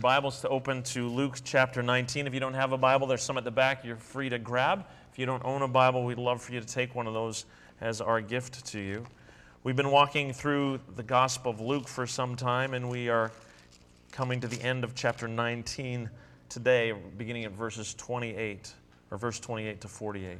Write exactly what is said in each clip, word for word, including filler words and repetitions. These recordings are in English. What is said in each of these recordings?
Bibles to open to Luke chapter nineteen. If you don't have a Bible, there's some at the back you're free to grab. If you don't own a Bible, we'd love for you to take one of those as our gift to you. We've been walking through the Gospel of Luke for some time, and we are coming to the end of chapter nineteen today, beginning at verses twenty-eight, or verse twenty-eight to forty-eight.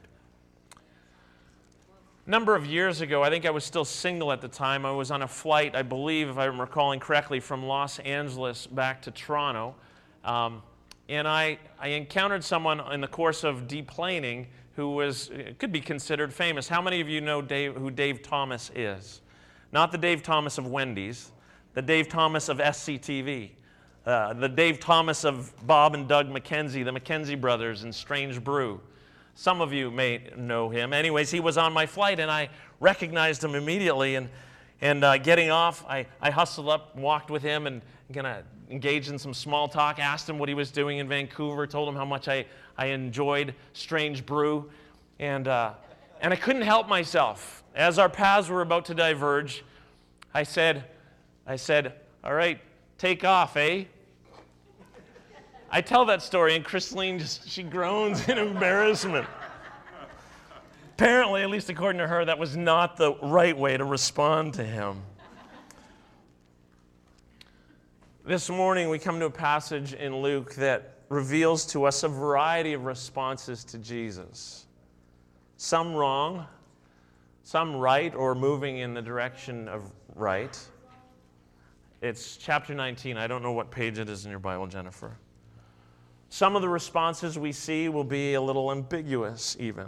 A number of years ago, I think I was still single at the time, I was on a flight, I believe, if I'm recalling correctly, from Los Angeles back to Toronto. Um, and I, I encountered someone in the course of deplaning who was, could be considered famous. How many of you know Dave, who Dave Thomas is? Not the Dave Thomas of Wendy's, the Dave Thomas of S C T V. Uh, the Dave Thomas of Bob and Doug McKenzie, the McKenzie brothers and Strange Brew. Some of you may know him. Anyways, he was on my flight, and I recognized him immediately. And and uh, getting off, I, I hustled up, walked with him, and kind of engaged in some small talk, asked him what he was doing in Vancouver, told him how much I, I enjoyed Strange Brew. And, uh, and I couldn't help myself. As our paths were about to diverge, I said, I said, all right, take off, eh? I tell that story, and Christine just, she groans in embarrassment. Apparently, at least according to her, that was not the right way to respond to him. This morning, we come to a passage in Luke that reveals to us a variety of responses to Jesus. Some wrong, some right or moving in the direction of right. It's chapter nineteen. I don't know what page it is in your Bible, Jennifer. Some of the responses we see will be a little ambiguous even.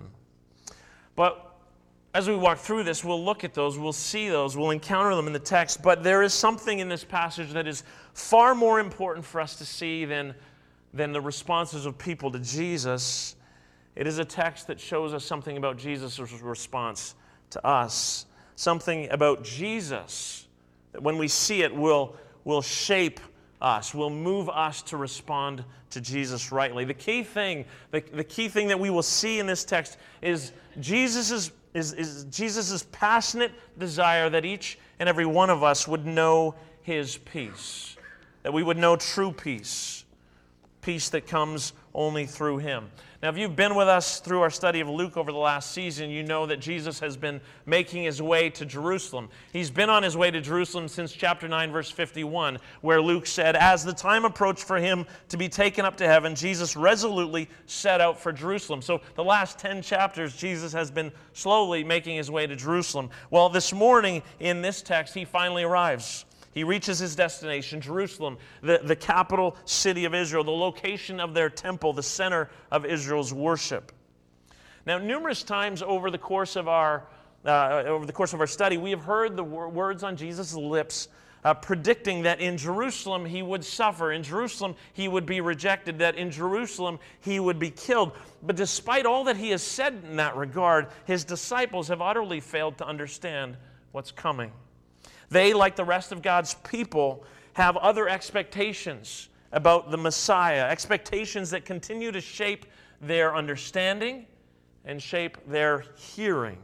But as we walk through this, we'll look at those, we'll see those, we'll encounter them in the text. But there is something in this passage that is far more important for us to see than, than the responses of people to Jesus. It is a text that shows us something about Jesus' response to us. Something about Jesus that when we see it will, will shape us, will move us to respond to Jesus rightly. The key thing, the, the key thing that we will see in this text is Jesus' is, is Jesus's passionate desire that each and every one of us would know his peace, that we would know true peace, peace that comes only through him. Now, if you've been with us through our study of Luke over the last season, you know that Jesus has been making his way to Jerusalem. He's been on his way to Jerusalem since chapter nine, verse fifty-one, where Luke said, as the time approached for him to be taken up to heaven, Jesus resolutely set out for Jerusalem. So the last ten chapters, Jesus has been slowly making his way to Jerusalem. Well, this morning in this text, he finally arrives. He reaches his destination, Jerusalem, the, the capital city of Israel, the location of their temple, the center of Israel's worship. Now, numerous times over the course of our uh, over the course of our study, we have heard the wor- words on Jesus' lips uh, predicting that in Jerusalem he would suffer, in Jerusalem he would be rejected, that in Jerusalem he would be killed. But despite all that he has said in that regard, his disciples have utterly failed to understand what's coming. They, like the rest of God's people, have other expectations about the Messiah, expectations that continue to shape their understanding and shape their hearing.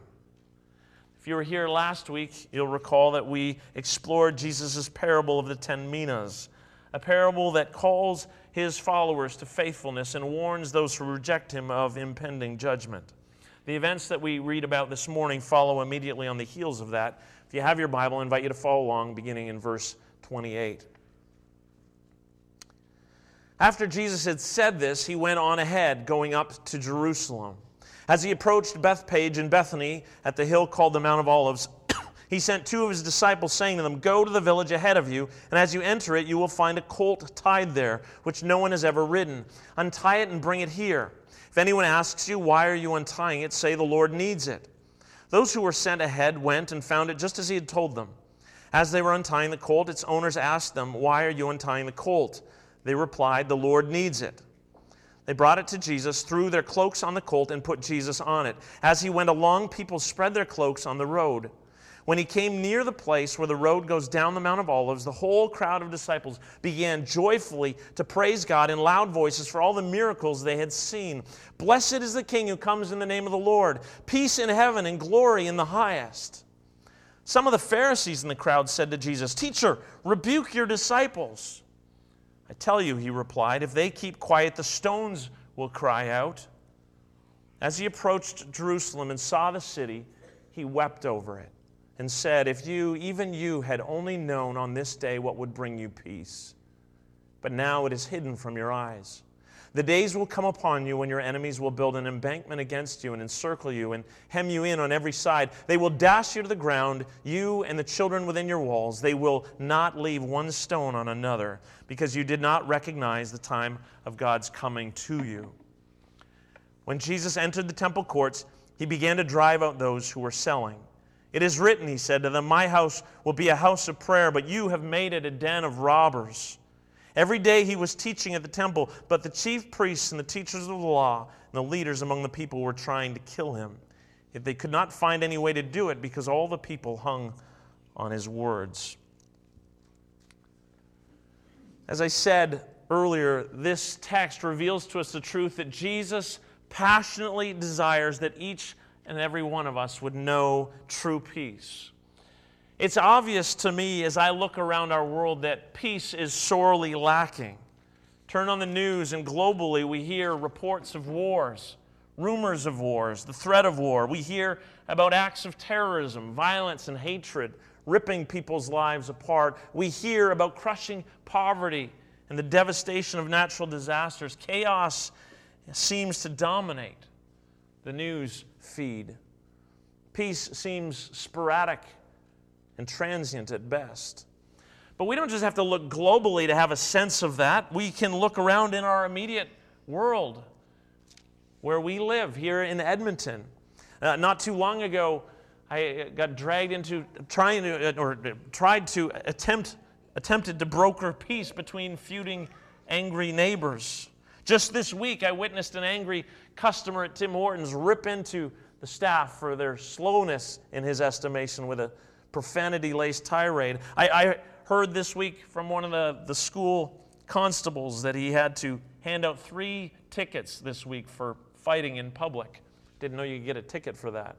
If you were here last week, you'll recall that we explored Jesus' parable of the ten minas, a parable that calls his followers to faithfulness and warns those who reject him of impending judgment. The events that we read about this morning follow immediately on the heels of that. If you have your Bible, I invite you to follow along, beginning in verse twenty-eight. After Jesus had said this, he went on ahead, going up to Jerusalem. As he approached Bethpage and Bethany at the hill called the Mount of Olives, he sent two of his disciples, saying to them, go to the village ahead of you, and as you enter it, you will find a colt tied there, which no one has ever ridden. Untie it and bring it here. If anyone asks you, why are you untying it, say the Lord needs it. Those who were sent ahead went and found it just as he had told them. As they were untying the colt, its owners asked them, why are you untying the colt? They replied, the Lord needs it. They brought it to Jesus, threw their cloaks on the colt, and put Jesus on it. As he went along, people spread their cloaks on the road. When he came near the place where the road goes down the Mount of Olives, the whole crowd of disciples began joyfully to praise God in loud voices for all the miracles they had seen. Blessed is the King who comes in the name of the Lord. Peace in heaven and glory in the highest. Some of the Pharisees in the crowd said to Jesus, Teacher, rebuke your disciples. I tell you, he replied, if they keep quiet, the stones will cry out. As he approached Jerusalem and saw the city, he wept over it and said, if you, even you, had only known on this day what would bring you peace. But now it is hidden from your eyes. The days will come upon you when your enemies will build an embankment against you and encircle you and hem you in on every side. They will dash you to the ground, you and the children within your walls. They will not leave one stone on another, because you did not recognize the time of God's coming to you. When Jesus entered the temple courts, he began to drive out those who were selling. It is written, he said to them, my house will be a house of prayer, but you have made it a den of robbers. Every day he was teaching at the temple, but the chief priests and the teachers of the law and the leaders among the people were trying to kill him. Yet they could not find any way to do it, because all the people hung on his words. As I said earlier, this text reveals to us the truth that Jesus passionately desires that each and every one of us would know true peace. It's obvious to me as I look around our world that peace is sorely lacking. Turn on the news and globally we hear reports of wars, rumors of wars, the threat of war. We hear about acts of terrorism, violence and hatred, ripping people's lives apart. We hear about crushing poverty and the devastation of natural disasters. Chaos seems to dominate the news feed. Peace seems sporadic and transient at best. But we don't just have to look globally to have a sense of that. We can look around in our immediate world where we live, here in Edmonton. Uh, not too long ago, I got dragged into trying to, or tried to attempt, attempted to broker peace between feuding, angry neighbors. Just this week, I witnessed an angry customer at Tim Hortons rip into the staff for their slowness, in his estimation, with a profanity-laced tirade. I, I heard this week from one of the, the school constables that he had to hand out three tickets this week for fighting in public. Didn't know you could get a ticket for that.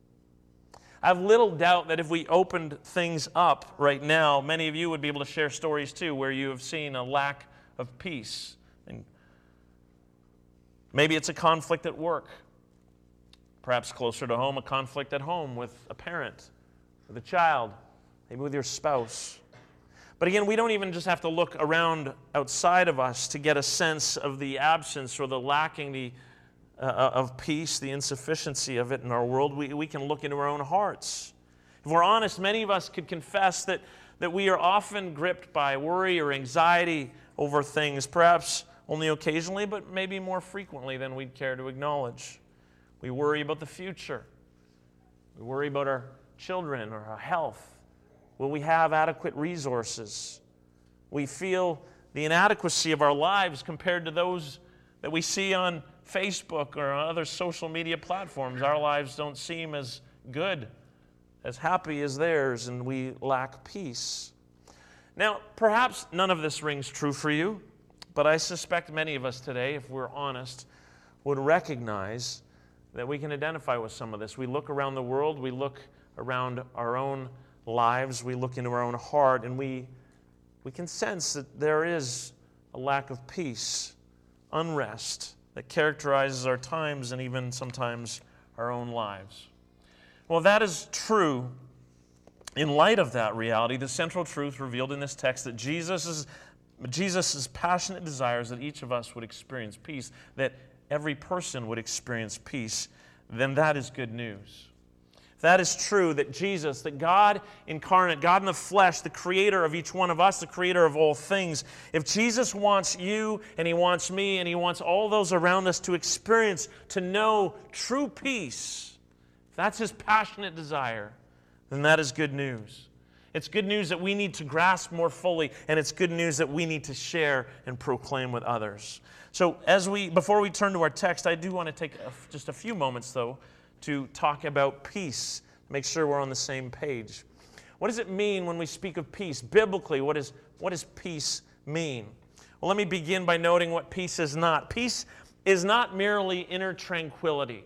I have little doubt that if we opened things up right now, many of you would be able to share stories too where you have seen a lack of peace. And maybe it's a conflict at work. Perhaps closer to home, a conflict at home with a parent, with a child, maybe with your spouse. But again, we don't even just have to look around outside of us to get a sense of the absence or the lacking the, uh, of peace, the insufficiency of it in our world. We, we can look into our own hearts. If we're honest, many of us could confess that, that we are often gripped by worry or anxiety over things, perhaps only occasionally, but maybe more frequently than we'd care to acknowledge. We worry about the future. We worry about our children or our health. Will we have adequate resources? We feel the inadequacy of our lives compared to those that we see on Facebook or on other social media platforms. Our lives don't seem as good, as happy as theirs, and we lack peace. Now, perhaps none of this rings true for you, but I suspect many of us today, if we're honest, would recognize that we can identify with some of this. We look around the world, we look around our own lives, we look into our own heart, and we, we can sense that there is a lack of peace, unrest that characterizes our times and even sometimes our own lives. Well, that is true. In light of that reality, the central truth revealed in this text that Jesus is Jesus' passionate desires that each of us would experience peace, that every person would experience peace, then that is good news. If that is true, that Jesus, that God incarnate, God in the flesh, the creator of each one of us, the creator of all things, if Jesus wants you and he wants me and he wants all those around us to experience, to know true peace, if that's his passionate desire, then that is good news. It's good news that we need to grasp more fully, and it's good news that we need to share and proclaim with others. So as we, before we turn to our text, I do want to take a, just a few moments, though, to talk about peace, make sure we're on the same page. What does it mean when we speak of peace? Biblically, what, is, what does peace mean? Well, let me begin by noting what peace is not. Peace is not merely inner tranquility,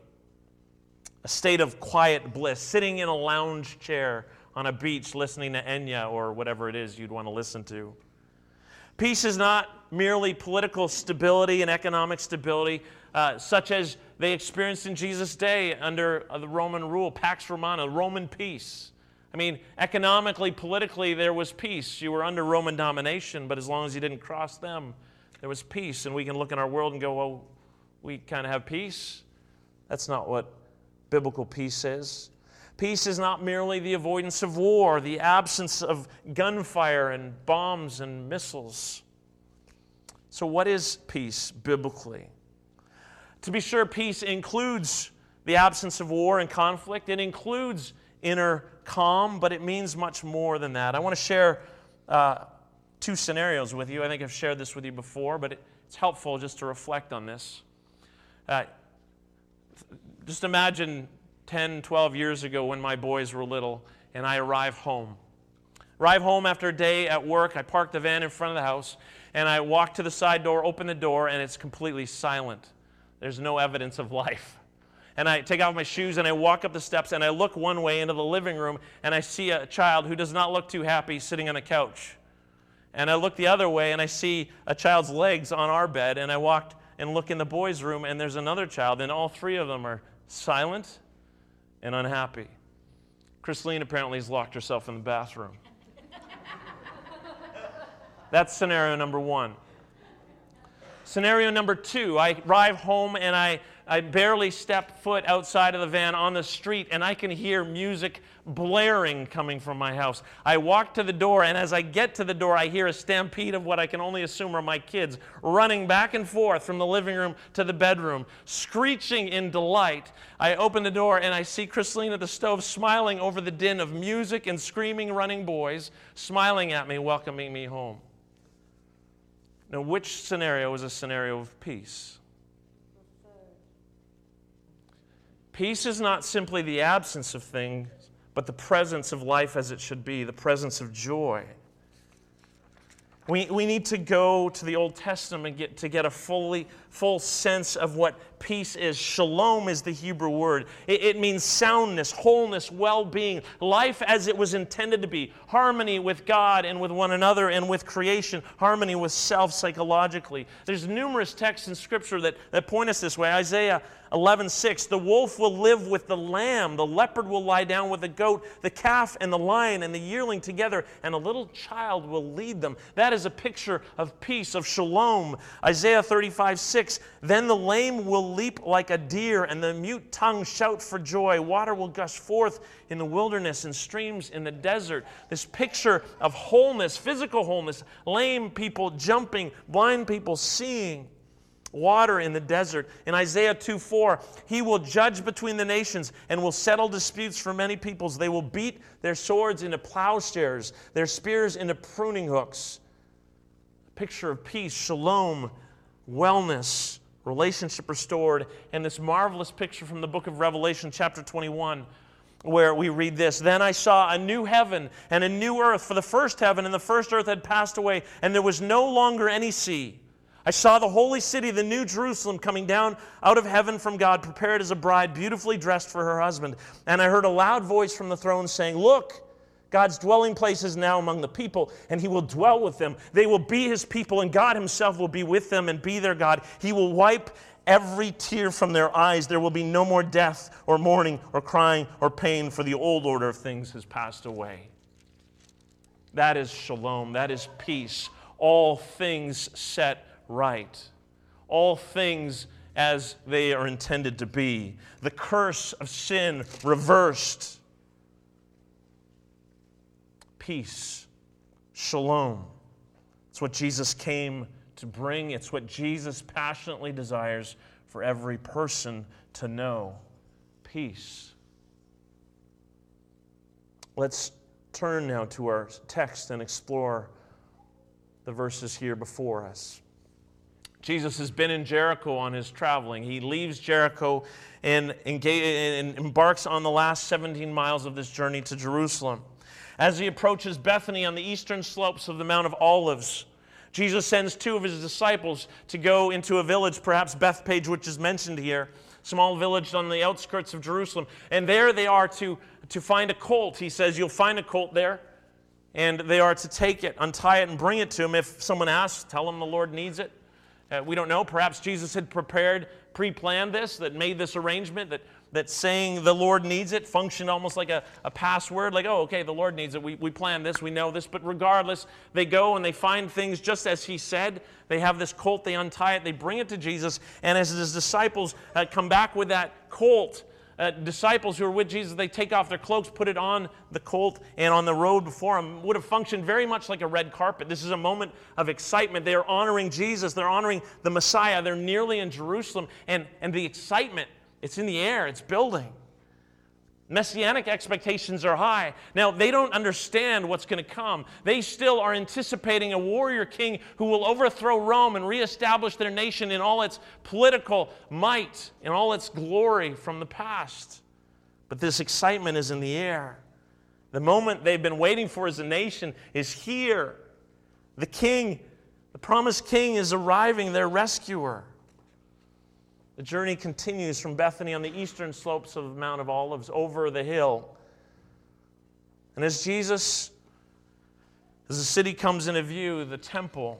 a state of quiet bliss, sitting in a lounge chair on a beach listening to Enya or whatever it is you'd want to listen to. Peace is not merely political stability and economic stability, uh, such as they experienced in Jesus' day under uh, the Roman rule, Pax Romana, Roman peace. I mean, economically, politically, there was peace. You were under Roman domination, but as long as you didn't cross them, there was peace. And we can look in our world and go, well, we kind of have peace. That's not what biblical peace is. Peace is not merely the avoidance of war, the absence of gunfire and bombs and missiles. So what is peace biblically? To be sure, peace includes the absence of war and conflict. It includes inner calm, but it means much more than that. I want to share uh, two scenarios with you. I think I've shared this with you before, but it, it's helpful just to reflect on this. Uh, just imagine ten, twelve years ago when my boys were little and I arrive home. Arrive home after a day at work. I park the van in front of the house and I walk to the side door, open the door, and it's completely silent. There's no evidence of life. And I take off my shoes and I walk up the steps and I look one way into the living room and I see a child who does not look too happy sitting on a couch. And I look the other way and I see a child's legs on our bed, and I walk and look in the boys' room and there's another child, and all three of them are silent and unhappy. Christine apparently has locked herself in the bathroom. That's scenario number one. Scenario number two, I arrive home and I, I barely step foot outside of the van on the street, and I can hear music blaring coming from my house. I walk to the door, and as I get to the door, I hear a stampede of what I can only assume are my kids running back and forth from the living room to the bedroom, screeching in delight. I open the door, and I see Christine at the stove smiling over the din of music and screaming, running boys, smiling at me, welcoming me home. Now, which scenario is a scenario of peace? Peace is not simply the absence of things, but the presence of life as it should be, the presence of joy. We, we need to go to the Old Testament get, to get a fully, full sense of what peace is. Shalom is the Hebrew word. It, it means soundness, wholeness, well-being, life as it was intended to be, harmony with God and with one another and with creation, harmony with self psychologically. There's numerous texts in Scripture that, that point us this way. Isaiah eleven six, the wolf will live with the lamb, the leopard will lie down with the goat, the calf and the lion and the yearling together, and a little child will lead them. That is a picture of peace, of shalom. Isaiah thirty-five six, then the lame will leap like a deer, and the mute tongue shout for joy. Water will gush forth in the wilderness and streams in the desert. This picture of wholeness, physical wholeness, lame people jumping, blind people seeing. Water in the desert. In Isaiah two four, he will judge between the nations and will settle disputes for many peoples. They will beat their swords into plowshares, their spears into pruning hooks. Picture of peace, shalom, wellness, relationship restored, and this marvelous picture from the book of Revelation, chapter twenty-one, where we read this, then I saw a new heaven and a new earth, for the first heaven and the first earth had passed away, and there was no longer any sea. I saw the holy city, the new Jerusalem, coming down out of heaven from God, prepared as a bride, beautifully dressed for her husband. And I heard a loud voice from the throne saying, look, God's dwelling place is now among the people, and he will dwell with them. They will be his people, and God himself will be with them and be their God. He will wipe every tear from their eyes. There will be no more death or mourning or crying or pain, for the old order of things has passed away. That is shalom. That is peace. All things set right. All things as they are intended to be. The curse of sin reversed. Peace. Shalom. It's what Jesus came to bring. It's what Jesus passionately desires for every person to know. Peace. Let's turn now to our text and explore the verses here before us. Jesus has been in Jericho on his traveling. He leaves Jericho and, and embarks on the last seventeen miles of this journey to Jerusalem. As he approaches Bethany on the eastern slopes of the Mount of Olives, Jesus sends two of his disciples to go into a village, perhaps Bethpage, which is mentioned here, small village on the outskirts of Jerusalem. And there they are to, to find a colt. He says, you'll find a colt there and they are to take it, untie it, and bring it to him. If someone asks, tell him the Lord needs it. Uh, we don't know. Perhaps Jesus had prepared, pre-planned this, that made this arrangement, that, that saying the Lord needs it functioned almost like a, a password, like, oh, okay, the Lord needs it. We, we planned this, we know this. But regardless, they go and they find things just as he said. They have this colt, they untie it, they bring it to Jesus, and as his disciples uh, come back with that colt, Uh, disciples who are with Jesus, they take off their cloaks, put it on the colt, and on the road before them would have functioned very much like a red carpet. This is a moment of excitement. They are honoring Jesus. They're honoring the Messiah. They're nearly in Jerusalem, and, and the excitement, it's in the air. It's building. Messianic expectations are high. Now, they don't understand what's going to come. They still are anticipating a warrior king who will overthrow Rome and reestablish their nation in all its political might, in all its glory from the past. But this excitement is in the air. The moment they've been waiting for as a nation is here. The king, the promised king, is arriving, their rescuer. The journey continues from Bethany on the eastern slopes of the Mount of Olives over the hill. And as Jesus, as the city comes into view, the temple,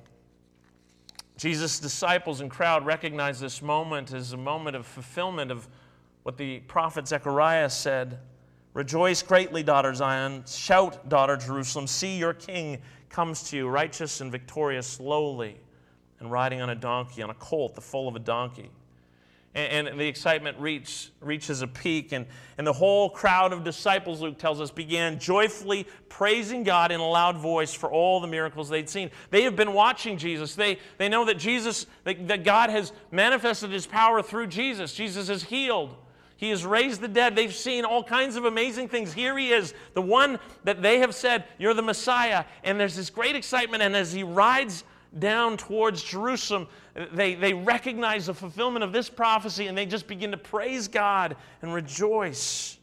Jesus' disciples and crowd recognize this moment as a moment of fulfillment of what the prophet Zechariah said. Rejoice greatly, daughter Zion. Shout, daughter Jerusalem. See, your king comes to you, righteous and victorious, lowly, and riding on a donkey, on a colt, the foal of a donkey. And, and the excitement reach, reaches a peak, and, and the whole crowd of disciples, Luke tells us, began joyfully praising God in a loud voice for all the miracles they'd seen. They have been watching Jesus. They, they know that Jesus, that, that God has manifested his power through Jesus. Jesus has healed. He has raised the dead. They've seen all kinds of amazing things. Here he is, the one that they have said, you're the Messiah. And there's this great excitement, and as he rides down towards Jerusalem, they, they recognize the fulfillment of this prophecy, and they just begin to praise God and rejoice.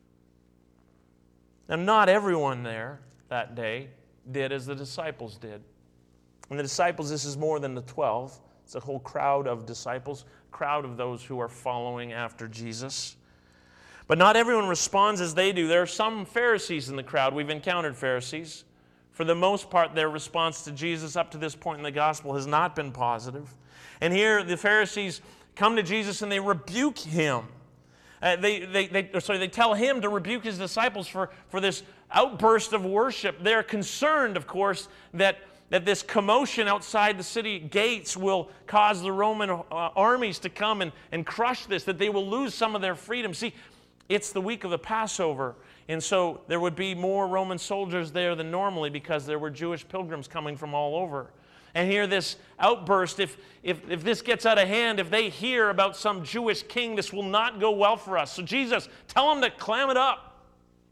Now, not everyone there that day did as the disciples did. And the disciples, this is more than the twelve. It's a whole crowd of disciples, crowd of those who are following after Jesus. But not everyone responds as they do. There are some Pharisees in the crowd. We've encountered Pharisees. For the most part, their response to Jesus up to this point in the gospel has not been positive. And here the Pharisees come to Jesus and they rebuke him. Uh, they, they, they, sorry, they tell him to rebuke his disciples for, for this outburst of worship. They're concerned, of course, that, that this commotion outside the city gates will cause the Roman uh, armies to come and, and crush this, that they will lose some of their freedom. See, it's the week of the Passover. And so there would be more Roman soldiers there than normally because there were Jewish pilgrims coming from all over. And here this outburst, if, if, if this gets out of hand, if they hear about some Jewish king, this will not go well for us. So Jesus, tell them to clam it up.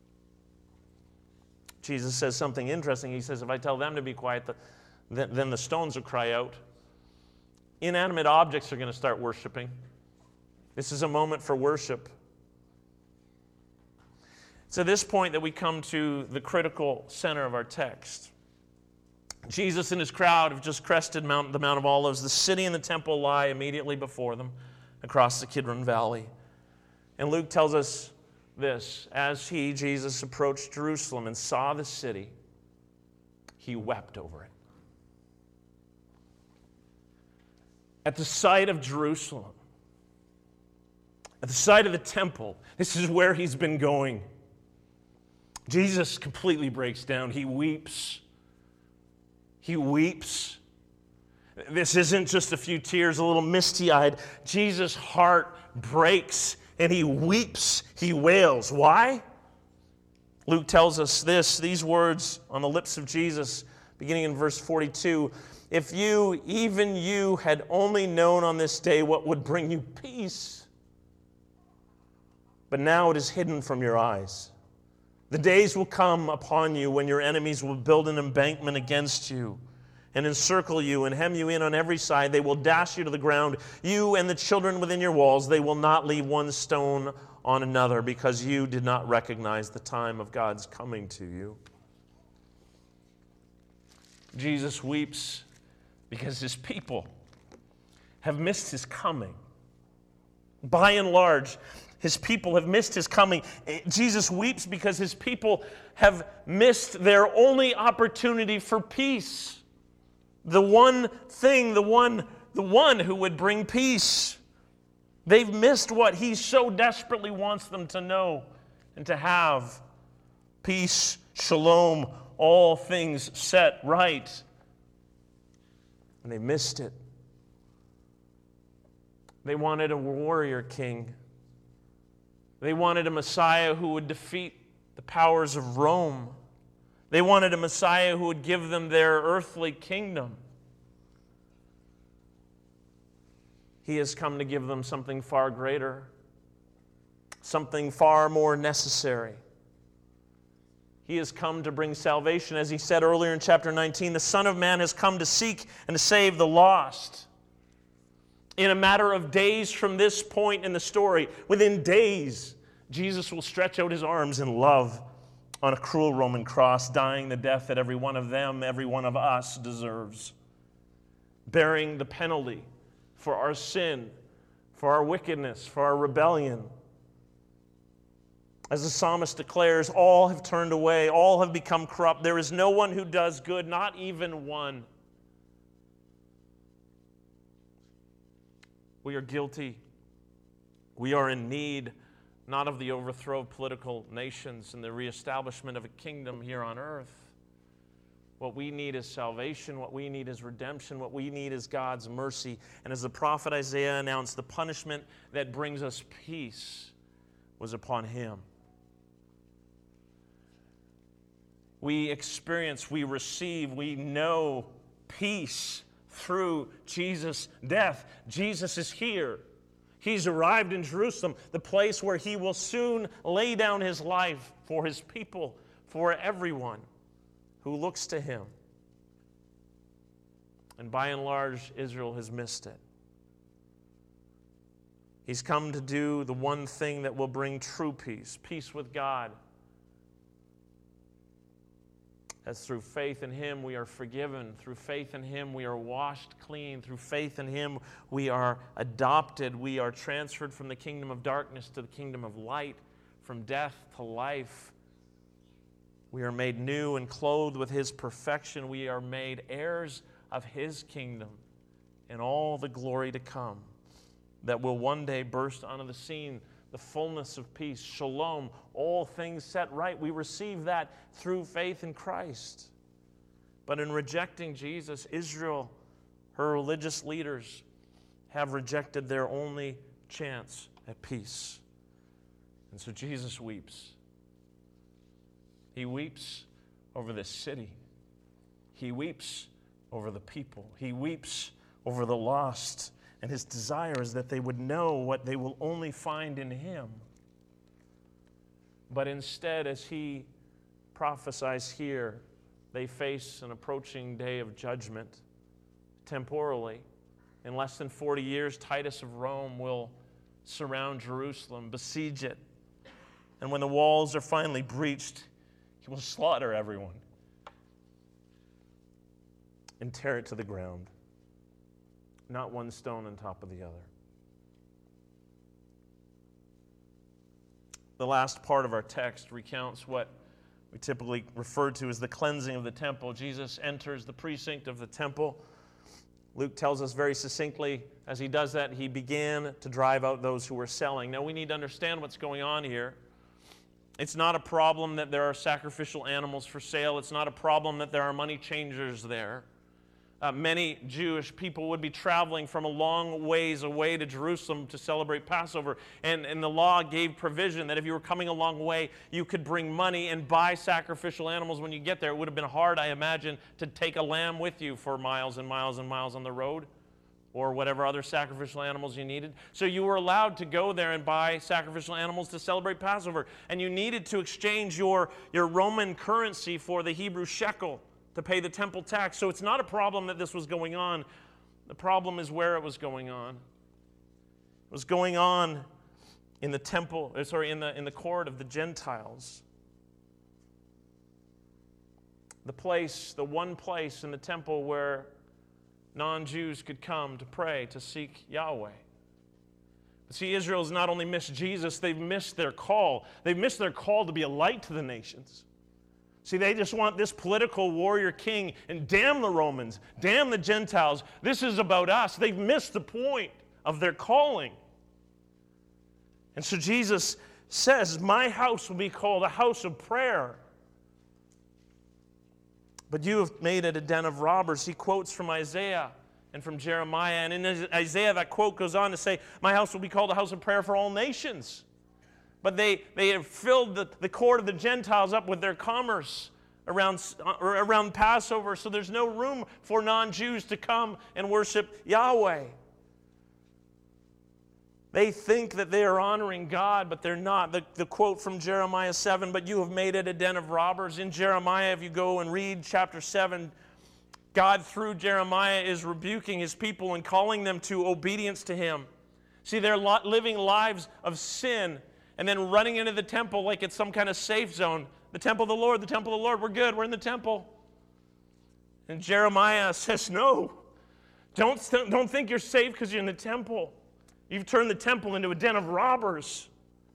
Jesus says something interesting. He says, if I tell them to be quiet, the, then, then the stones will cry out. Inanimate objects are going to start worshiping. This is a moment for worship. It's at this point that we come to the critical center of our text. Jesus and his crowd have just crested Mount, the Mount of Olives. The city and the temple lie immediately before them across the Kidron Valley. And Luke tells us this: as he, Jesus, approached Jerusalem and saw the city, he wept over it. At the sight of Jerusalem, at the sight of the temple, this is where he's been going. Jesus completely breaks down. He weeps. He weeps. This isn't just a few tears, a little misty-eyed. Jesus' heart breaks and he weeps. He wails. Why? Luke tells us this, these words on the lips of Jesus, beginning in verse forty-two. If you, even you, had only known on this day what would bring you peace, but now it is hidden from your eyes. The days will come upon you when your enemies will build an embankment against you and encircle you and hem you in on every side. They will dash you to the ground, you and the children within your walls. They will not leave one stone on another because you did not recognize the time of God's coming to you. Jesus weeps because his people have missed his coming. By and large, his people have missed his coming. Jesus weeps because his people have missed their only opportunity for peace. The one thing, the one, the one who would bring peace. They've missed what he so desperately wants them to know and to have. Peace, shalom, all things set right. And they missed it. They wanted a warrior king. They wanted a Messiah who would defeat the powers of Rome. They wanted a Messiah who would give them their earthly kingdom. He has come to give them something far greater, something far more necessary. He has come to bring salvation. As he said earlier in chapter nineteen, the Son of Man has come to seek and to save the lost. In a matter of days from this point in the story, within days, Jesus will stretch out his arms in love on a cruel Roman cross, dying the death that every one of them, every one of us deserves, bearing the penalty for our sin, for our wickedness, for our rebellion. As the psalmist declares, all have turned away, all have become corrupt. There is no one who does good, not even one. We are guilty. We are in need, not of the overthrow of political nations and the reestablishment of a kingdom here on earth. What we need is salvation. What we need is redemption. What we need is God's mercy. And as the prophet Isaiah announced, the punishment that brings us peace was upon him. We experience, we receive, we know peace through Jesus' death. Jesus is here. He's arrived in Jerusalem, the place where he will soon lay down his life for his people, for everyone who looks to him. And by and large, Israel has missed it. He's come to do the one thing that will bring true peace, peace with God. As through faith in him we are forgiven. Through faith in him we are washed clean. Through faith in him we are adopted. We are transferred from the kingdom of darkness to the kingdom of light, from death to life. We are made new and clothed with his perfection. We are made heirs of his kingdom and all the glory to come that will one day burst onto the scene. The fullness of peace, shalom, all things set right. We receive that through faith in Christ. But in rejecting Jesus, Israel, her religious leaders, have rejected their only chance at peace. And so Jesus weeps. He weeps over this city. He weeps over the people. He weeps over the lost. And his desire is that they would know what they will only find in him. But instead, as he prophesies here, they face an approaching day of judgment temporally. In less than forty years, Titus of Rome will surround Jerusalem, besiege it. And when the walls are finally breached, he will slaughter everyone and tear it to the ground. Not one stone on top of the other. The last part of our text recounts what we typically refer to as the cleansing of the temple. Jesus enters the precinct of the temple. Luke tells us very succinctly, as he does that, he began to drive out those who were selling. Now we need to understand what's going on here. It's not a problem that there are sacrificial animals for sale. It's not a problem that there are money changers there. Uh, many Jewish people would be traveling from a long ways away to Jerusalem to celebrate Passover. And, and the law gave provision that if you were coming a long way, you could bring money and buy sacrificial animals when you get there. It would have been hard, I imagine, to take a lamb with you for miles and miles and miles on the road, or whatever other sacrificial animals you needed. So you were allowed to go there and buy sacrificial animals to celebrate Passover. And you needed to exchange your, your Roman currency for the Hebrew shekel to pay the temple tax. So it's not a problem that this was going on. The problem is where it was going on. It was going on in the temple, sorry, in the, in the court of the Gentiles. The place, the one place in the temple where non-Jews could come to pray, to seek Yahweh. See, Israel's not only missed Jesus, they've missed their call. They've missed their call to be a light to the nations. See, they just want this political warrior king, and damn the Romans, damn the Gentiles. This is about us. They've missed the point of their calling. And so Jesus says, my house will be called a house of prayer. But you have made it a den of robbers. He quotes from Isaiah and from Jeremiah. And in Isaiah, that quote goes on to say, my house will be called a house of prayer for all nations. But they, they have filled the, the court of the Gentiles up with their commerce around, around Passover, so there's no room for non-Jews to come and worship Yahweh. They think that they are honoring God, but they're not. The, the quote from Jeremiah seven, but you have made it a den of robbers. In Jeremiah, if you go and read chapter seven, God, through Jeremiah, is rebuking his people and calling them to obedience to him. See, they're living lives of sin and then running into the temple like it's some kind of safe zone. The temple of the Lord, the temple of the Lord, we're good, we're in the temple. And Jeremiah says, no, don't, don't think you're safe because you're in the temple. You've turned the temple into a den of robbers.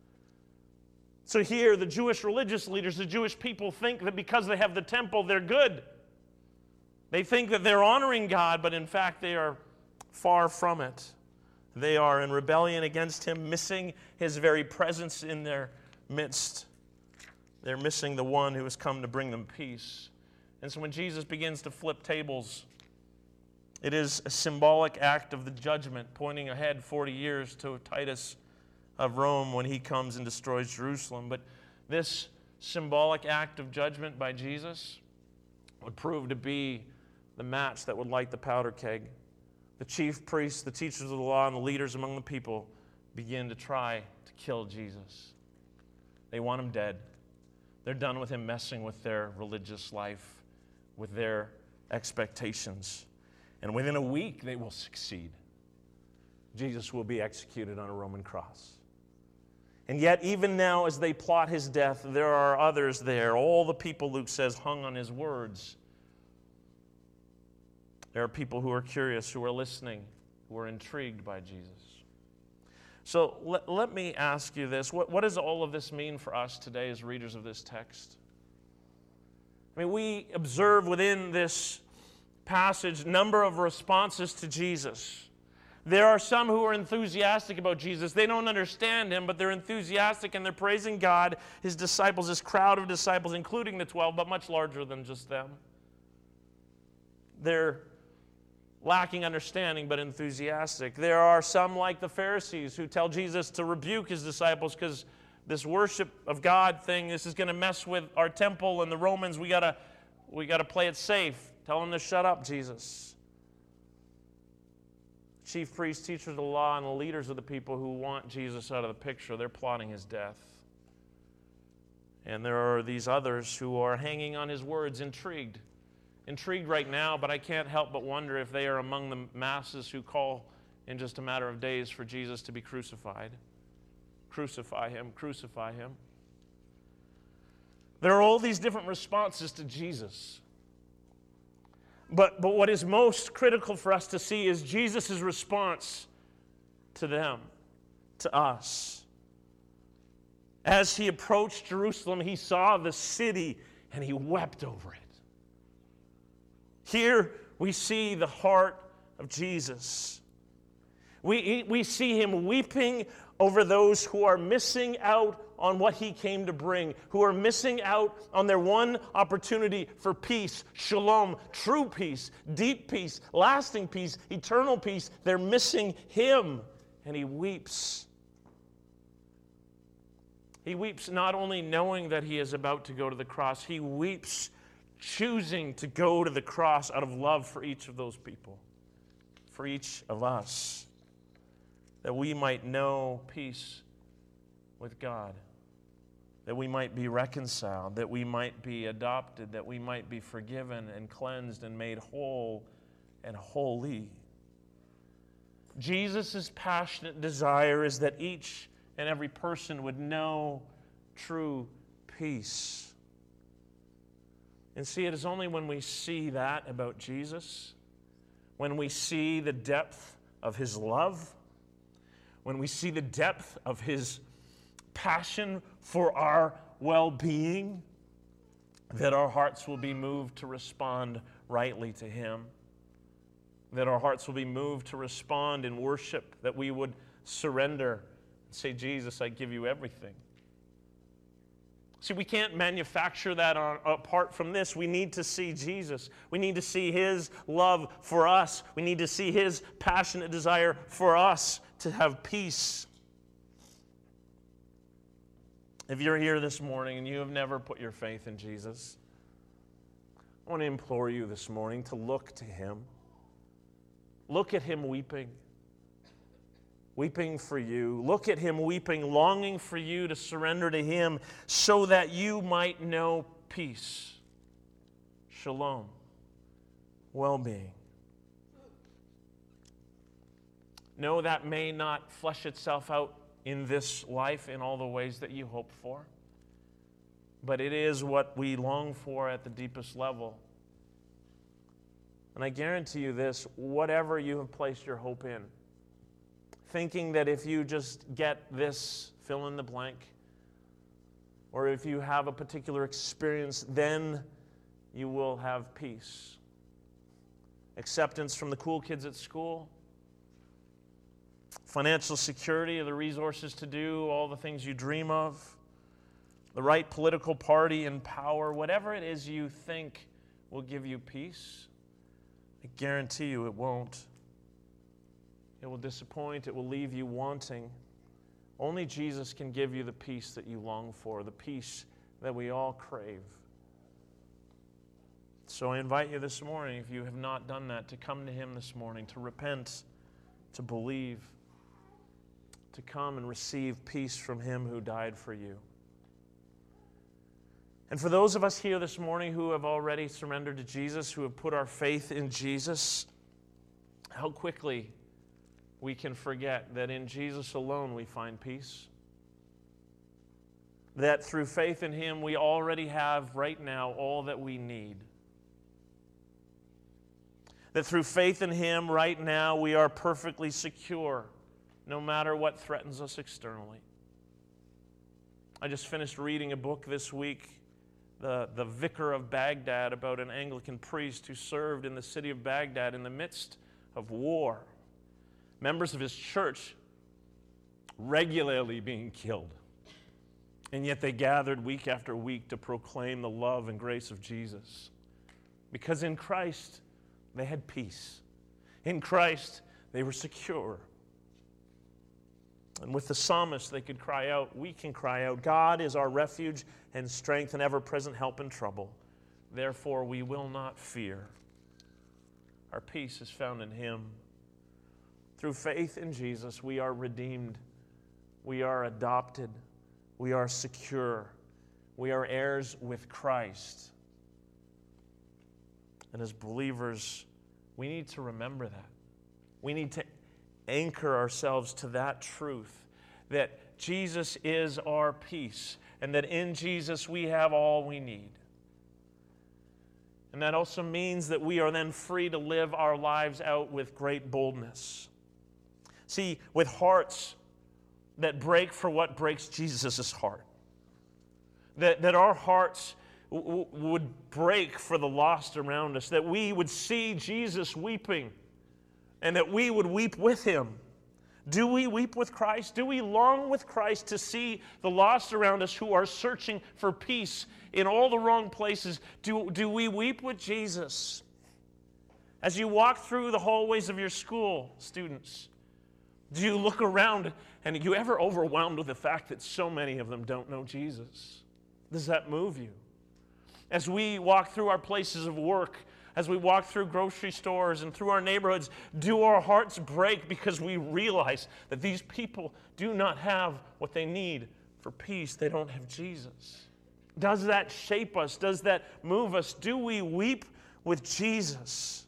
So here, the Jewish religious leaders, the Jewish people think that because they have the temple, they're good. They think that they're honoring God, but in fact, they are far from it. They are in rebellion against him, missing his very presence in their midst. They're missing the one who has come to bring them peace. And so when Jesus begins to flip tables, it is a symbolic act of the judgment, pointing ahead forty years to Titus of Rome when he comes and destroys Jerusalem. But this symbolic act of judgment by Jesus would prove to be the match that would light the powder keg. The chief priests, the teachers of the law, and the leaders among the people begin to try to kill Jesus. They want him dead. They're done with him messing with their religious life, with their expectations. And within a week, they will succeed. Jesus will be executed on a Roman cross. And yet, even now, as they plot his death, there are others there. All the people, Luke says, hung on his words. There are people who are curious, who are listening, who are intrigued by Jesus. So let, let me ask you this. What, what does all of this mean for us today as readers of this text? I mean, we observe within this passage number of responses to Jesus. There are some who are enthusiastic about Jesus. They don't understand him, but they're enthusiastic and they're praising God, his disciples, this crowd of disciples, including the twelve, but much larger than just them. They're lacking understanding, but enthusiastic. There are some like the Pharisees who tell Jesus to rebuke his disciples because this worship of God thing, this is going to mess with our temple and the Romans. We gotta, we gotta play it safe. Tell them to shut up, Jesus. Chief priests, teachers of the law, and the leaders of the people who want Jesus out of the picture, they're plotting his death. And there are these others who are hanging on his words, intrigued. Intrigued right now, but I can't help but wonder if they are among the masses who call in just a matter of days for Jesus to be crucified. Crucify him, crucify him. There are all these different responses to Jesus. But, but what is most critical for us to see is Jesus' response to them, to us. As he approached Jerusalem, he saw the city and he wept over it. Here we see the heart of Jesus. We, we see him weeping over those who are missing out on what he came to bring, who are missing out on their one opportunity for peace, shalom, true peace, deep peace, lasting peace, eternal peace. They're missing him, and he weeps. He weeps not only knowing that he is about to go to the cross, he weeps choosing to go to the cross out of love for each of those people, for each of us, that we might know peace with God, that we might be reconciled, that we might be adopted, that we might be forgiven and cleansed and made whole and holy. Jesus' passionate desire is that each and every person would know true peace. And see, it is only when we see that about Jesus, when we see the depth of his love, when we see the depth of his passion for our well-being, that our hearts will be moved to respond rightly to him, that our hearts will be moved to respond in worship, that we would surrender and say, Jesus, I give you everything. See, we can't manufacture that on, apart from this. We need to see Jesus. We need to see his love for us. We need to see his passionate desire for us to have peace. If you're here this morning and you have never put your faith in Jesus, I want to implore you this morning to look to him. Look at him weeping. Weeping for you. Look at him weeping, longing for you to surrender to him so that you might know peace, shalom, well-being. No, that may not flesh itself out in this life in all the ways that you hope for, but it is what we long for at the deepest level. And I guarantee you this, whatever you have placed your hope in, thinking that if you just get this fill in the blank, or if you have a particular experience, then you will have peace. Acceptance from the cool kids at school, financial security, the resources to do all the things you dream of, the right political party in power, whatever it is you think will give you peace, I guarantee you it won't. It will disappoint. It will leave you wanting. Only Jesus can give you the peace that you long for, the peace that we all crave. So I invite you this morning, if you have not done that, to come to him this morning, to repent, to believe, to come and receive peace from him who died for you. And for those of us here this morning who have already surrendered to Jesus, who have put our faith in Jesus, how quickly we can forget that in Jesus alone we find peace. That through faith in him we already have right now all that we need. That through faith in him right now we are perfectly secure, no matter what threatens us externally. I just finished reading a book this week, the, the Vicar of Baghdad, about an Anglican priest who served in the city of Baghdad in the midst of war. Members of his church regularly being killed. And yet they gathered week after week to proclaim the love and grace of Jesus. Because in Christ, they had peace. In Christ, they were secure. And with the psalmist, they could cry out, we can cry out, God is our refuge and strength and ever-present help in trouble. Therefore, we will not fear. Our peace is found in him. Through faith in Jesus, we are redeemed. We are adopted. We are secure. We are heirs with Christ. And as believers, we need to remember that. We need to anchor ourselves to that truth, that Jesus is our peace, and that in Jesus we have all we need. And that also means that we are then free to live our lives out with great boldness. See, with hearts that break for what breaks Jesus' heart. That, that our hearts w- w- would break for the lost around us. That we would see Jesus weeping and that we would weep with him. Do we weep with Christ? Do we long with Christ to see the lost around us who are searching for peace in all the wrong places? Do, do we weep with Jesus? As you walk through the hallways of your school, students, do you look around and are you ever overwhelmed with the fact that so many of them don't know Jesus? Does that move you? As we walk through our places of work, as we walk through grocery stores and through our neighborhoods, do our hearts break because we realize that these people do not have what they need for peace? They don't have Jesus. Does that shape us? Does that move us? Do we weep with Jesus?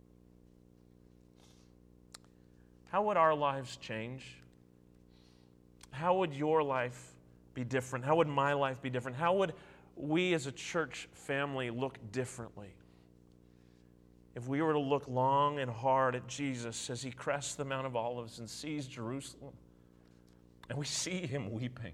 How would our lives change? How would your life be different? How would my life be different? How would we as a church family look differently if we were to look long and hard at Jesus as he crests the Mount of Olives and sees Jerusalem And we see him weeping.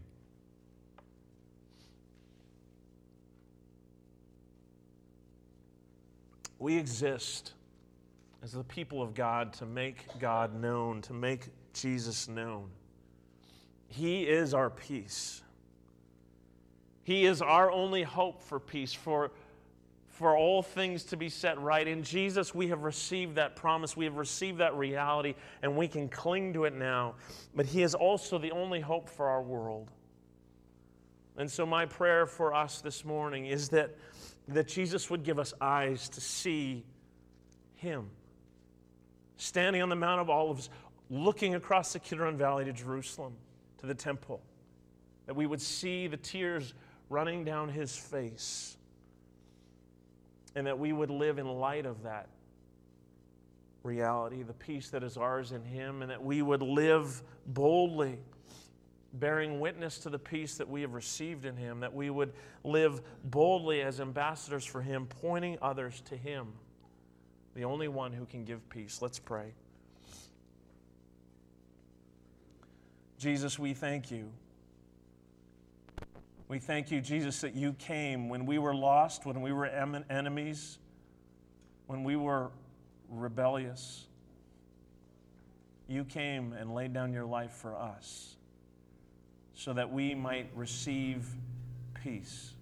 We exist as the people of God to make God known, to make Jesus known. He is our peace. He is our only hope for peace, for, for all things to be set right. In Jesus, we have received that promise. We have received that reality, and we can cling to it now. But he is also the only hope for our world. And so my prayer for us this morning is that, that Jesus would give us eyes to see him, standing on the Mount of Olives, looking across the Kidron Valley to Jerusalem, to the temple, that we would see the tears running down his face, and that we would live in light of that reality, the peace that is ours in him, and that we would live boldly, bearing witness to the peace that we have received in him, that we would live boldly as ambassadors for him, pointing others to him, the only one who can give peace. Let's pray. Jesus, we thank you. We thank you, Jesus, that you came when we were lost, when we were em- enemies, when we were rebellious. You came and laid down your life for us so that we might receive peace.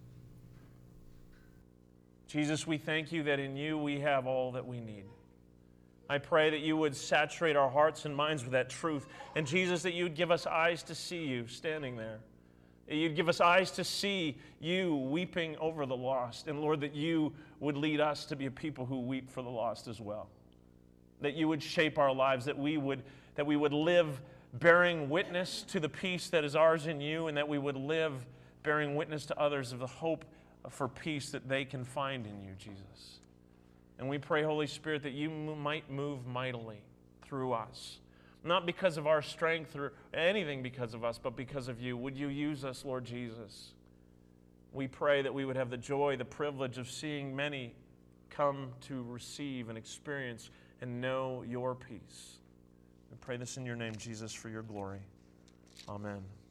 Jesus, we thank you that in you we have all that we need. I pray that you would saturate our hearts and minds with that truth. And Jesus, that you would give us eyes to see you standing there. That you'd give us eyes to see you weeping over the lost. And Lord, that you would lead us to be a people who weep for the lost as well. That you would shape our lives, that we would, that we would live bearing witness to the peace that is ours in you, and that we would live bearing witness to others of the hope for peace that they can find in you, Jesus. And we pray, Holy Spirit, that you might move mightily through us. Not because of our strength or anything because of us, but because of you. Would you use us, Lord Jesus? We pray that we would have the joy, the privilege of seeing many come to receive and experience and know your peace. We pray this in your name, Jesus, for your glory. Amen.